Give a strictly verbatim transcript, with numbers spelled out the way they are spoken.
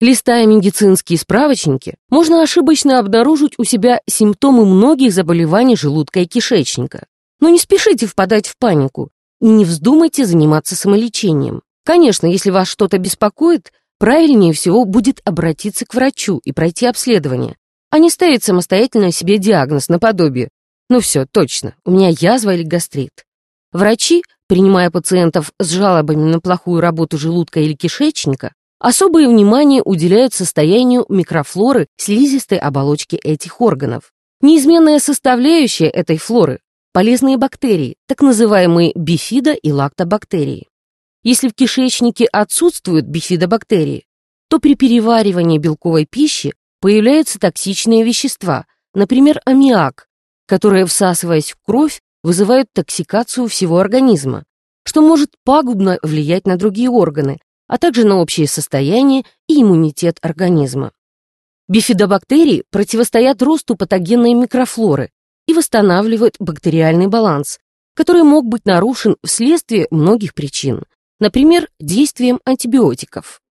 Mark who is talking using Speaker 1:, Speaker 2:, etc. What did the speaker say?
Speaker 1: Листая медицинские справочники, можно ошибочно обнаружить у себя симптомы многих заболеваний желудка и кишечника. Но не спешите впадать в панику и не вздумайте заниматься самолечением. Конечно, если вас что-то беспокоит, правильнее всего будет обратиться к врачу и пройти обследование, а не ставить самостоятельно себе диагноз наподобие: ну все, точно, у меня язва или гастрит. Врачи, принимая пациентов с жалобами на плохую работу желудка или кишечника, особое внимание уделяют состоянию микрофлоры слизистой оболочки этих органов. Неизменная составляющая этой флоры – полезные бактерии, так называемые бифидо- и лактобактерии. Если в кишечнике отсутствуют бифидобактерии, то при переваривании белковой пищи появляются токсичные вещества, например, аммиак, которые, всасываясь в кровь, вызывают токсикацию всего организма, что может пагубно влиять на другие органы, а также на общее состояние и иммунитет организма. Бифидобактерии противостоят росту патогенной микрофлоры и восстанавливают бактериальный баланс, который мог быть нарушен вследствие многих причин, например, действием антибиотиков.